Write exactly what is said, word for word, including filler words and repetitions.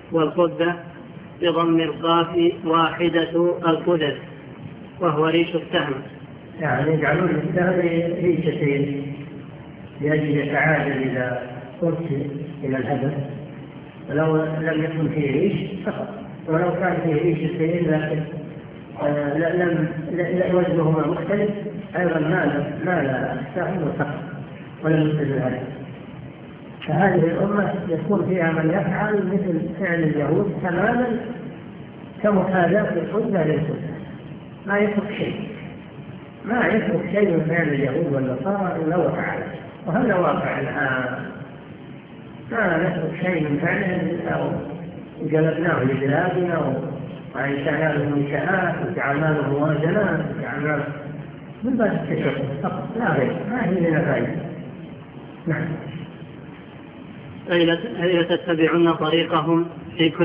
والقدة بضم القاف واحدة القدد وهو ريش السهم. يعني يجعلون السهم ريشتين لأجل يتعادل إذا صرت إلى الهدف، ولو لم يكن فيه ريش فقط، ولو كان فيه ريشتين لكن آه لم وزنهما مختلف أيضا ما لا السهم فقط ولم يصل الهدف. فهذه الأمة يكون فيها من يفعل مثل فعل اليهود تماما كمحاذاة القدة للقدة، ما يترك شيء ما يترك شيء من فعل اليهود والنصارى إلا وفعله، وهذا واقع الآن. ما نترك شيء من فعله وجلبناه لبلادنا وأنشأنا له منشآت وجعلنا له موازنات وجعلنا من باب التشبه فقط لا غير، ما هي لنا فائدة. نعم. أي تتبعون طريقهم في كل